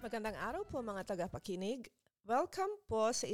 Magandang araw po mga tagapakinig. Welcome po sa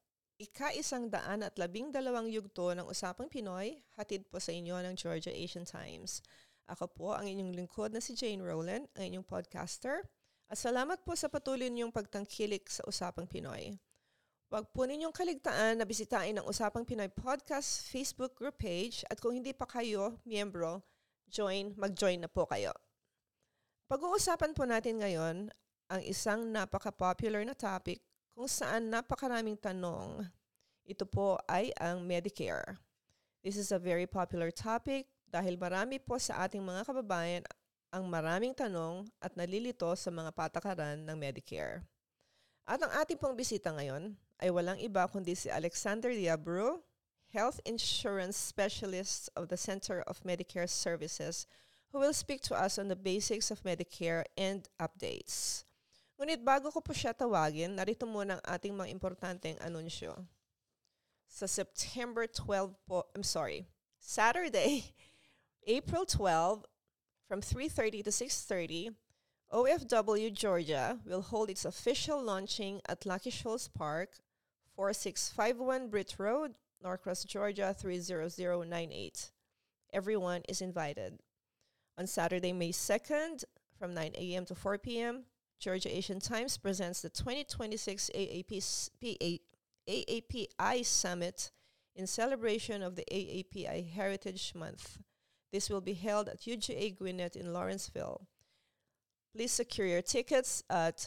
ika-112 yugto ng Usapang Pinoy, hatid po sa inyo ng Georgia Asian Times. Ako po ang inyong lingkod na si Jane Rowland, ang inyong podcaster. At salamat po sa patuloy niyong pagtangkilik sa Usapang Pinoy. Huwag po ninyong kaligtaan na bisitahin ang Usapang Pinoy Podcast Facebook group page at kung hindi pa kayo miyembro, mag-join na po kayo. Pag-uusapan po natin ngayon ang isang napaka-popular na topic kung saan napakaraming tanong. Ito po ay ang Medicare. This is a very popular topic dahil marami po sa ating mga kababayan ang maraming tanong at nalilito sa mga patakaran ng Medicare. At ang ating pong bisita ngayon ay walang iba kundi si Alexander Diabru, Health Insurance Specialist of the Center of Medicare Services, who will speak to us on the basics of Medicare and updates. Ngunit bago ko po siya tawagin, narito muna ang ating mga importanteng anunsyo. Sa Saturday, April 12, from 3:30 to 6:30, OFW Georgia will hold its official launching at Lucky Shoals Park, 4651 Britt Road, Norcross, Georgia 30098. Everyone is invited. On Saturday, May 2nd, from 9 a.m. to 4 p.m., Georgia Asian Times presents the 2026 AAPI Summit in celebration of the AAPI Heritage Month. This will be held at UGA Gwinnett in Lawrenceville. Please secure your tickets at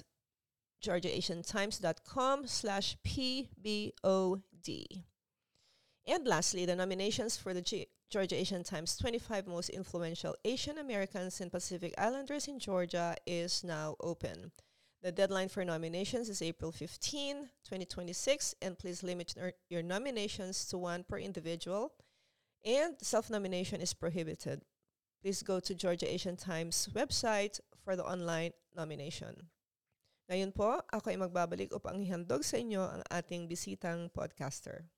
georgiaasiantimes.com/PBOD. And lastly, the nominations for the Georgia Asian Times 25 Most Influential Asian Americans and Pacific Islanders in Georgia is now open. The deadline for nominations is April 15, 2026, and please limit your nominations to one per individual, and self-nomination is prohibited. Please go to Georgia Asian Times website for the online nomination. Ngayon po, ako ay magbabalik upang ihandog sa inyo ang ating bisitang podcaster.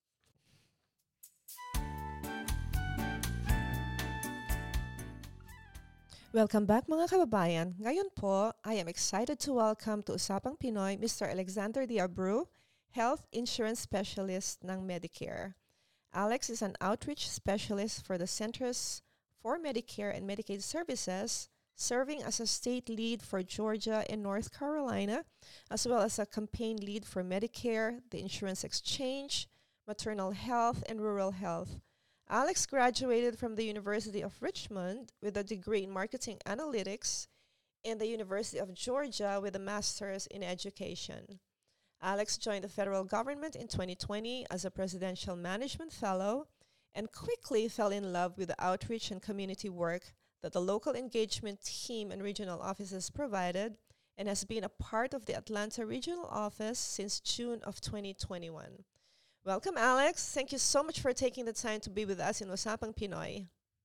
Welcome back mga kababayan. Ngayon po, I am excited to welcome to Usapang Pinoy Mr. Alexander Diabru, Health Insurance Specialist ng Medicare. Alex is an outreach specialist for the Centers for Medicare and Medicaid Services, serving as a state lead for Georgia and North Carolina, as well as a campaign lead for Medicare, the Insurance Exchange, Maternal Health, and Rural Health. Alex graduated from the University of Richmond with a degree in Marketing Analytics and the University of Georgia with a Master's in Education. Alex joined the federal government in 2020 as a Presidential Management Fellow and quickly fell in love with the outreach and community work that the local engagement team and regional offices provided, and has been a part of the Atlanta Regional Office since June of 2021. Welcome, Alex. Thank you so much for taking the time to be with us in Usapang Pinoy.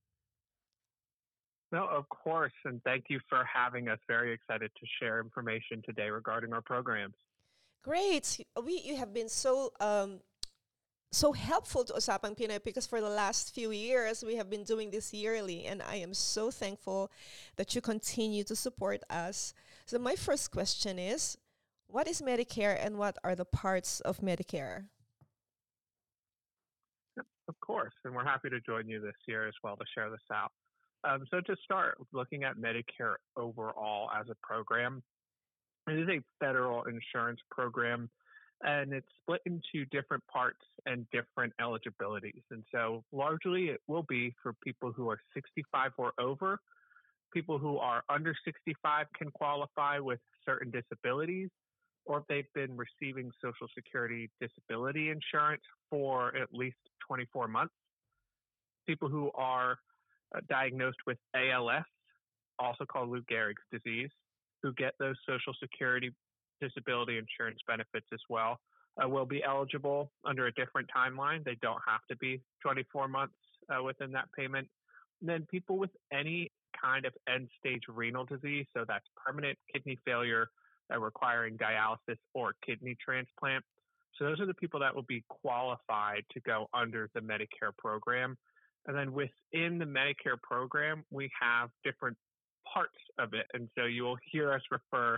No, of course, and thank you for having us. Very excited to share information today regarding our programs. Great. You have been so helpful to Usapang Pinoy because for the last few years we have been doing this yearly, and I am so thankful that you continue to support us. So my first question is, what is Medicare and what are the parts of Medicare? Of course, and we're happy to join you this year as well to share this out. So to start, looking at Medicare overall as a program, it is a federal insurance program, and it's split into different parts and different eligibilities. And so largely it will be for people who are 65 or over. People who are under 65 can qualify with certain disabilities, or if they've been receiving Social Security disability insurance for at least 24 months. People who are diagnosed with ALS, also called Lou Gehrig's disease, who get those Social Security disability insurance benefits as well, will be eligible under a different timeline. They don't have to be 24 months within that payment. And then people with any kind of end-stage renal disease, so that's permanent kidney failure, requiring dialysis or kidney transplant. So those are the people that will be qualified to go under the Medicare program. And then within the Medicare program, we have different parts of it. And so you will hear us refer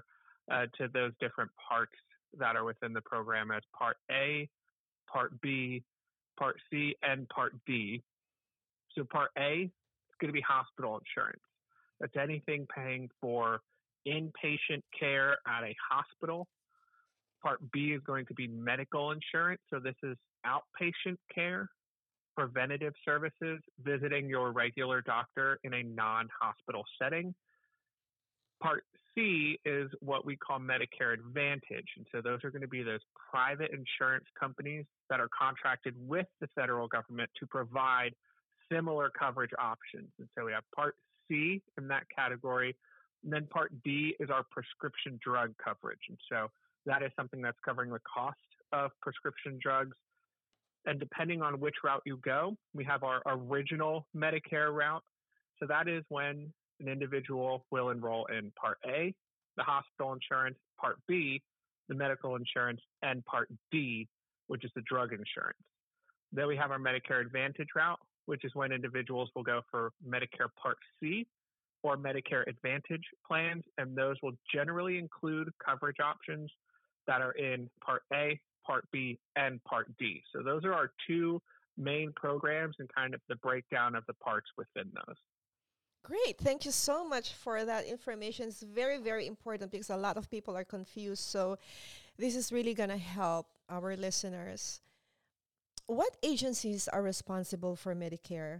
to those different parts that are within the program as Part A, Part B, Part C, and Part D. So Part A is going to be hospital insurance. That's anything paying for inpatient care at a hospital. Part B is going to be medical insurance. So this is outpatient care, preventative services, visiting your regular doctor in a non-hospital setting. Part C is what we call Medicare Advantage. And so those are going to be those private insurance companies that are contracted with the federal government to provide similar coverage options. And so we have Part C in that category. And then Part D is our prescription drug coverage. And so that is something that's covering the cost of prescription drugs. And depending on which route you go, we have our original Medicare route. So that is when an individual will enroll in Part A, the hospital insurance, Part B, the medical insurance, and Part D, which is the drug insurance. Then we have our Medicare Advantage route, which is when individuals will go for Medicare Part C or Medicare Advantage plans, and those will generally include coverage options that are in Part A, Part B, and Part D. So those are our two main programs and kind of the breakdown of the parts within those. Great. Thank you so much for that information. It's very, very important because a lot of people are confused. So this is really going to help our listeners. What agencies are responsible for Medicare?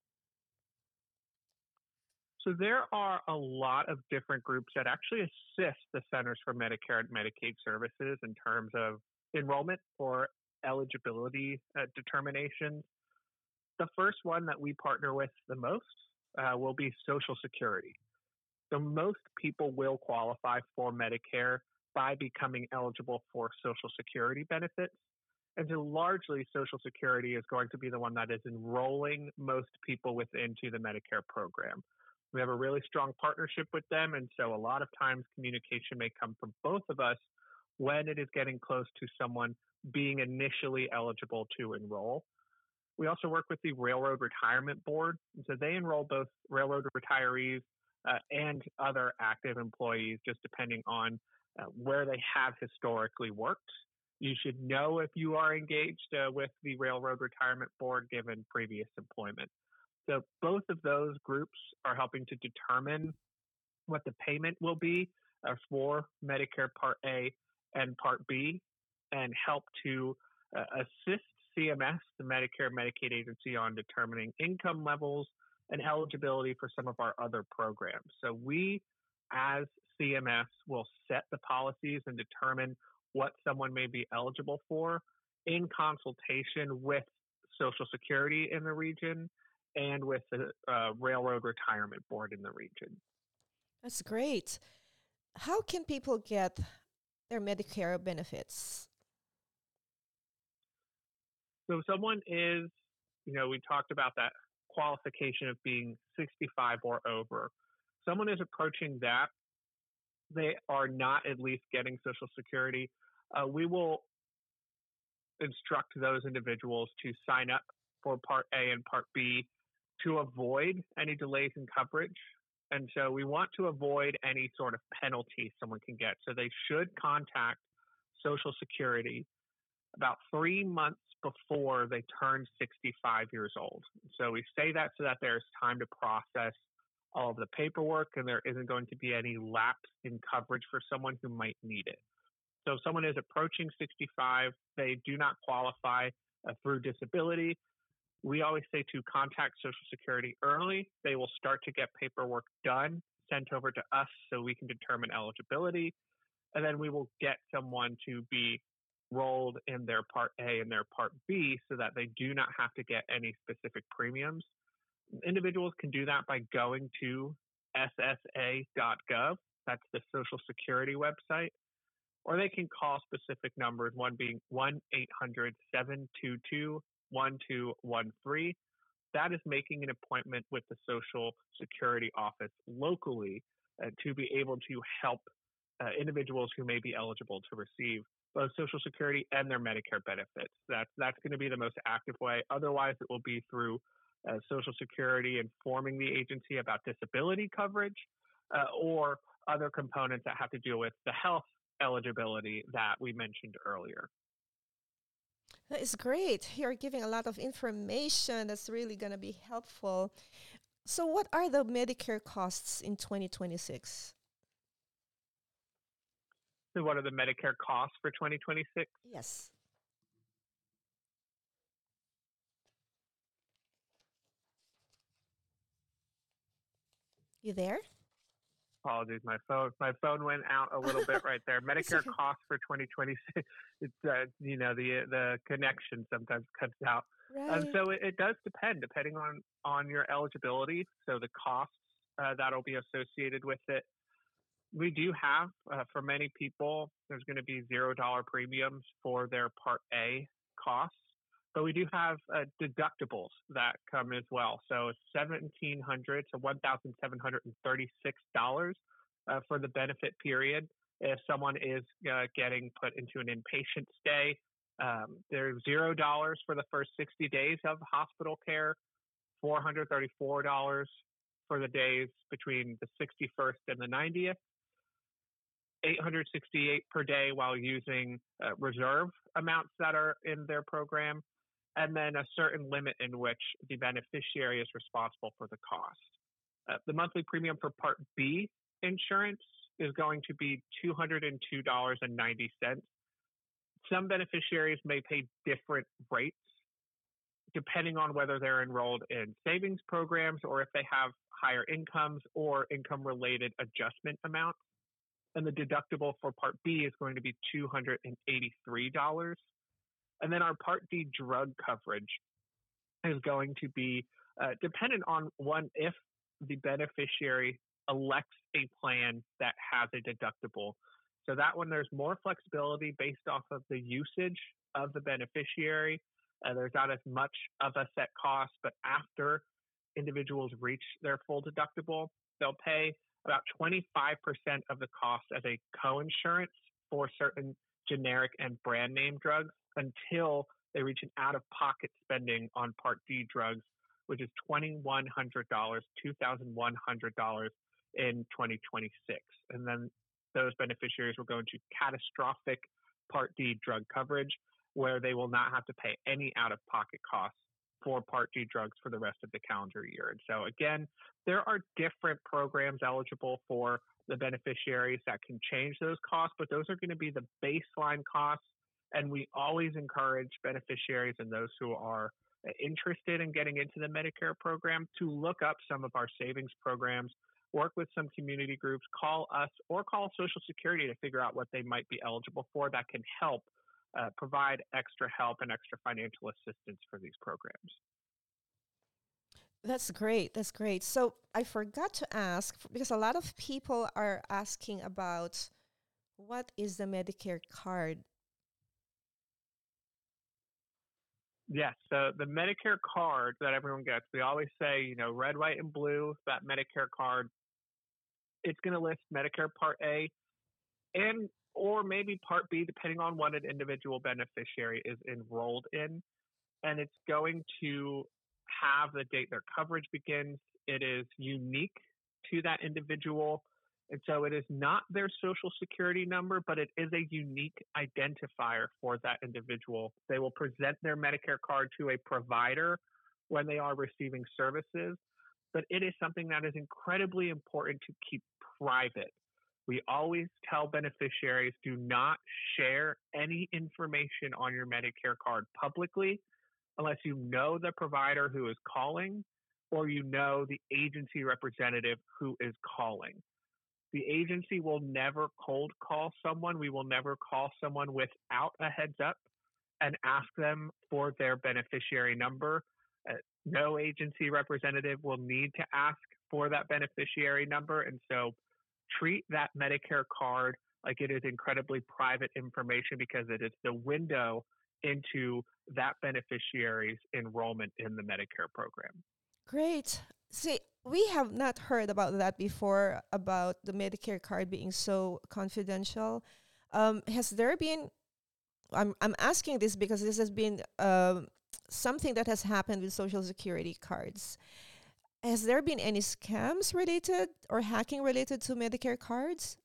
So there are a lot of different groups that actually assist the Centers for Medicare and Medicaid Services in terms of enrollment or eligibility determinations. The first one that we partner with the most will be Social Security. So most people will qualify for Medicare by becoming eligible for Social Security benefits. And so largely Social Security is going to be the one that is enrolling most people into the Medicare program. We have a really strong partnership with them. And so a lot of times communication may come from both of us when it is getting close to someone being initially eligible to enroll. We also work with the Railroad Retirement Board. And so they enroll both railroad retirees and other active employees, just depending on where they have historically worked. You should know if you are engaged with the Railroad Retirement Board given previous employment. So both of those groups are helping to determine what the payment will be for Medicare Part A and Part B and help to assist CMS, the Medicare Medicaid agency, on determining income levels and eligibility for some of our other programs. So we, as CMS, will set the policies and determine what someone may be eligible for in consultation with Social Security in the region and with the Railroad Retirement Board in the region. That's great. How can people get their Medicare benefits? So if someone is, we talked about that qualification of being 65 or over. Someone is approaching that. They are not at least getting Social Security. We will instruct those individuals to sign up for Part A and Part B to avoid any delays in coverage. And so we want to avoid any sort of penalty someone can get. So they should contact Social Security about 3 months before they turn 65 years old. So we say that so that there's time to process all of the paperwork and there isn't going to be any lapse in coverage for someone who might need it. So if someone is approaching 65, they do not qualify through disability. We always say to contact Social Security early. They will start to get paperwork done, sent over to us so we can determine eligibility. And then we will get someone to be rolled in their Part A and their Part B so that they do not have to get any specific premiums. Individuals can do that by going to ssa.gov. That's the Social Security website. Or they can call specific numbers, one being 1-800-722-1213. That is making an appointment with the Social Security office locally to be able to help individuals who may be eligible to receive both Social Security and their Medicare benefits. That's going to be the most active way. Otherwise, it will be through Social Security informing the agency about disability coverage or other components that have to do with the health eligibility that we mentioned earlier. That is great. You're giving a lot of information that's really going to be helpful. So, what are the Medicare costs in 2026? So, what are the Medicare costs for 2026? Yes. You there? Apologies, my phone went out a little bit right there. Medicare Okay. costs for 2026. It's the connection sometimes cuts out. Right. So it does depending on your eligibility. So the costs that'll be associated with it. We do have for many people, there's going to be $0 premiums for their Part A costs. But we do have deductibles that come as well. So $1,700 to $1,736 for the benefit period. If someone is getting put into an inpatient stay, there's $0 for the first 60 days of hospital care, $434 for the days between the 61st and the 90th, $868 per day while using reserve amounts that are in their program, and then a certain limit in which the beneficiary is responsible for the cost. The monthly premium for Part B insurance is going to be $202.90. Some beneficiaries may pay different rates depending on whether they're enrolled in savings programs or if they have higher incomes or income-related adjustment amounts. And the deductible for Part B is going to be $283. And then our Part D drug coverage is going to be dependent on if the beneficiary elects a plan that has a deductible. So that one, there's more flexibility based off of the usage of the beneficiary. There's not as much of a set cost, but after individuals reach their full deductible, they'll pay about 25% of the cost as a co-insurance for certain generic and brand name drugs until they reach an out-of-pocket spending on Part D drugs, which is $2,100 in 2026. And then those beneficiaries will go into catastrophic Part D drug coverage, where they will not have to pay any out-of-pocket costs for Part D drugs for the rest of the calendar year. And so again, there are different programs eligible for the beneficiaries that can change those costs, but those are going to be the baseline costs. And we always encourage beneficiaries and those who are interested in getting into the Medicare program to look up some of our savings programs, work with some community groups, call us or call Social Security to figure out what they might be eligible for that can help provide extra help and extra financial assistance for these programs. That's great. That's great. So I forgot to ask because a lot of people are asking about what is the Medicare card? Yes, so the Medicare card that everyone gets, we always say, red, white, and blue, that Medicare card, it's going to list Medicare Part A and or maybe Part B, depending on what an individual beneficiary is enrolled in. And it's going to have the date their coverage begins. It is unique to that individual. And so it is not their Social Security number, but it is a unique identifier for that individual. They will present their Medicare card to a provider when they are receiving services, but it is something that is incredibly important to keep private. We always tell beneficiaries, do not share any information on your Medicare card publicly unless you know the provider who is calling or you know the agency representative who is calling. The agency will never cold call someone. We will never call someone without a heads up and ask them for their beneficiary number. No agency representative will need to ask for that beneficiary number. And so treat that Medicare card like it is incredibly private information because it is the window into that beneficiary's enrollment in the Medicare program. Great. See, we have not heard about that before, about the Medicare card being so confidential. Has there been, I'm asking this because this has been something that has happened with Social Security cards. Has there been any scams related or hacking related to Medicare cards?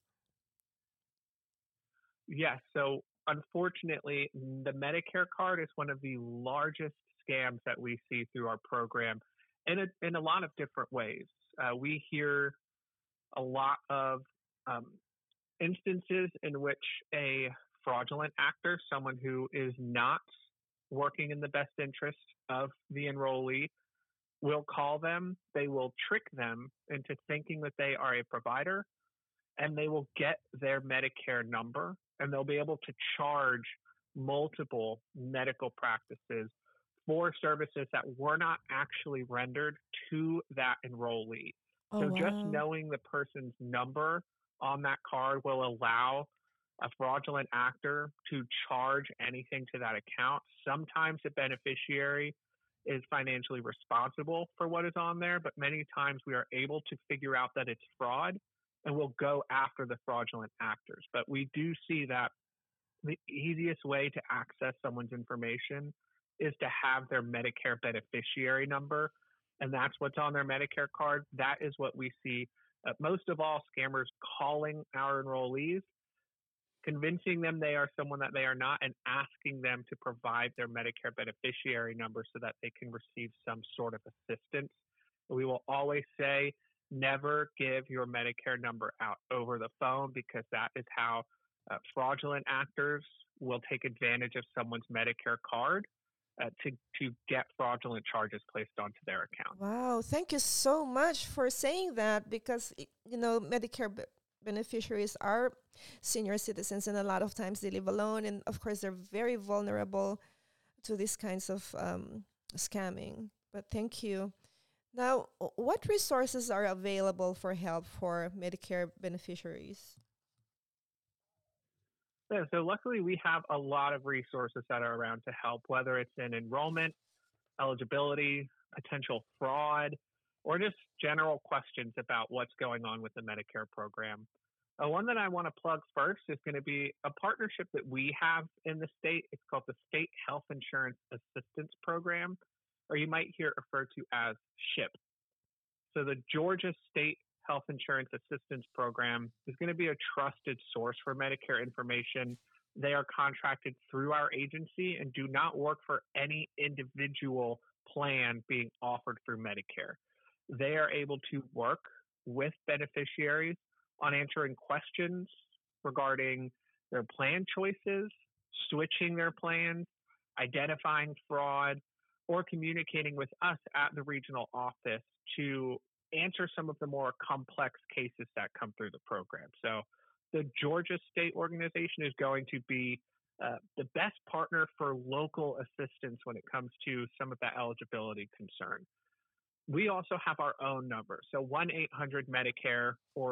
Yes. So unfortunately, the Medicare card is one of the largest scams that we see through our program in a lot of different ways. We hear a lot of um, instances in which a fraudulent actor, someone who is not working in the best interest of the enrollee, will call them. They will trick them into thinking that they are a provider, and they will get their Medicare number, and they'll be able to charge multiple medical practices for services that were not actually rendered to that enrollee. Oh, So just wow. knowing the person's number on that card will allow a fraudulent actor to charge anything to that account. Sometimes the beneficiary is financially responsible for what is on there, but many times we are able to figure out that it's fraud and we'll go after the fraudulent actors. But we do see that the easiest way to access someone's information is to have their Medicare beneficiary number, and that's what's on their Medicare card. That is what we see. Most of all, scammers calling our enrollees, convincing them they are someone that they are not, and asking them to provide their Medicare beneficiary number so that they can receive some sort of assistance. We will always say, never give your Medicare number out over the phone, because that is how fraudulent actors will take advantage of someone's Medicare card to get fraudulent charges placed onto their account. Wow, thank you so much for saying that because Medicare beneficiaries are senior citizens and a lot of times they live alone and of course they're very vulnerable to these kinds of scamming. But thank you. Now, what resources are available for help for Medicare beneficiaries? Yeah, so luckily we have a lot of resources that are around to help, whether it's in enrollment, eligibility, potential fraud, or just general questions about what's going on with the Medicare program. One that I want to plug first is going to be a partnership that we have in the state. It's called the State Health Insurance Assistance Program, or you might hear it referred to as SHIP. So the Georgia State Health Insurance Assistance Program is going to be a trusted source for Medicare information. They are contracted through our agency and do not work for any individual plan being offered through Medicare. They are able to work with beneficiaries on answering questions regarding their plan choices, switching their plans, identifying fraud, or communicating with us at the regional office to answer some of the more complex cases that come through the program. So the Georgia State organization is going to be the best partner for local assistance when it comes to some of that eligibility concern. We also have our own number. So 1-800-Medicare or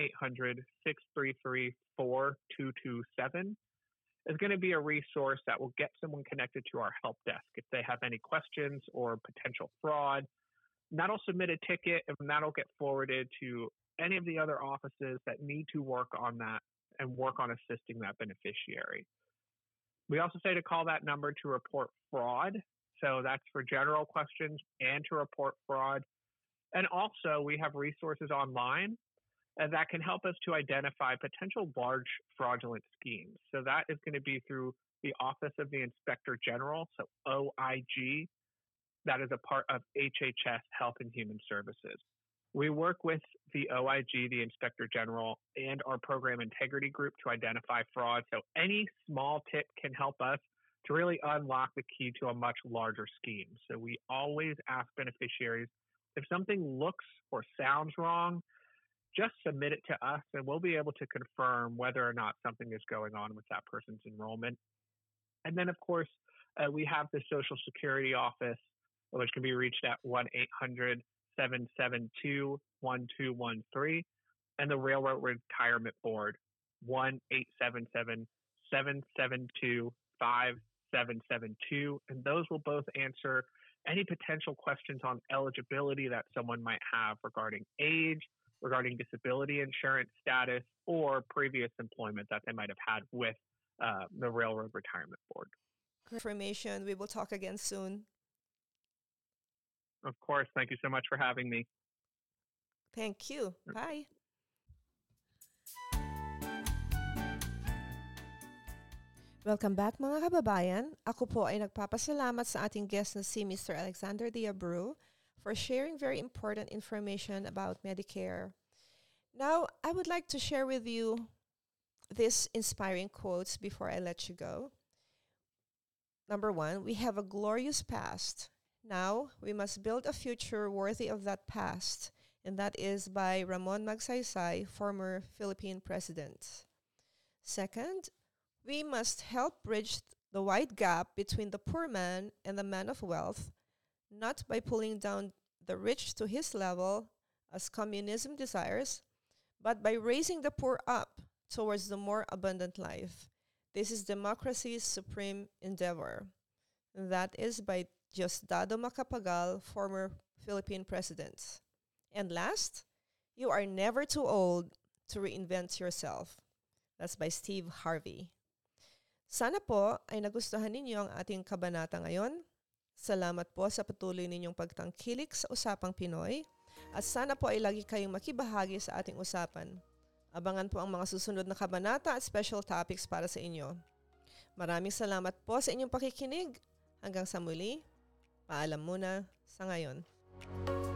1-800-633-4227 is going to be a resource that will get someone connected to our help desk if they have any questions or potential fraud. That'll submit a ticket and that'll get forwarded to any of the other offices that need to work on that and work on assisting that beneficiary. We also say to call that number to report fraud. So that's for general questions and to report fraud. And also we have resources online that can help us to identify potential large fraudulent schemes. So that is going to be through the Office of the Inspector General, so OIG. That is a part of HHS, Health and Human Services. We work with the OIG, the Inspector General, and our program integrity group to identify fraud. So any small tip can help us to really unlock the key to a much larger scheme. So we always ask beneficiaries, if something looks or sounds wrong, just submit it to us and we'll be able to confirm whether or not something is going on with that person's enrollment. And then, of course, we have the Social Security office, which can be reached at 1-800-772-1213, and the Railroad Retirement Board, 1-877-772-5772. And those will both answer any potential questions on eligibility that someone might have regarding age, regarding disability insurance status, or previous employment that they might have had with the Railroad Retirement Board. Great information. We will talk again soon. Of course. Thank you so much for having me. Thank you. Bye. Welcome back mga kababayan. Ako po ay nagpapasalamat sa ating guest na si Mr. Alexander Diabru for sharing very important information about Medicare. Now, I would like to share with you these inspiring quotes before I let you go. Number 1, we have a glorious past. Now, we must build a future worthy of that past. And that is by Ramon Magsaysay, former Philippine president. Second, we must help bridge the wide gap between the poor man and the man of wealth, not by pulling down the rich to his level, as communism desires, but by raising the poor up towards the more abundant life. This is democracy's supreme endeavor. That is by Diosdado Macapagal, former Philippine president. And last, you are never too old to reinvent yourself. That's by Steve Harvey. Sana po ay nagustuhan ninyo ang ating kabanata ngayon. Salamat po sa patuloy ninyong pagtangkilik sa Usapang Pinoy at sana po ay lagi kayong makibahagi sa ating usapan. Abangan po ang mga susunod na kabanata at special topics para sa inyo. Maraming salamat po sa inyong pakikinig. Hanggang sa muli, paalam muna sa ngayon.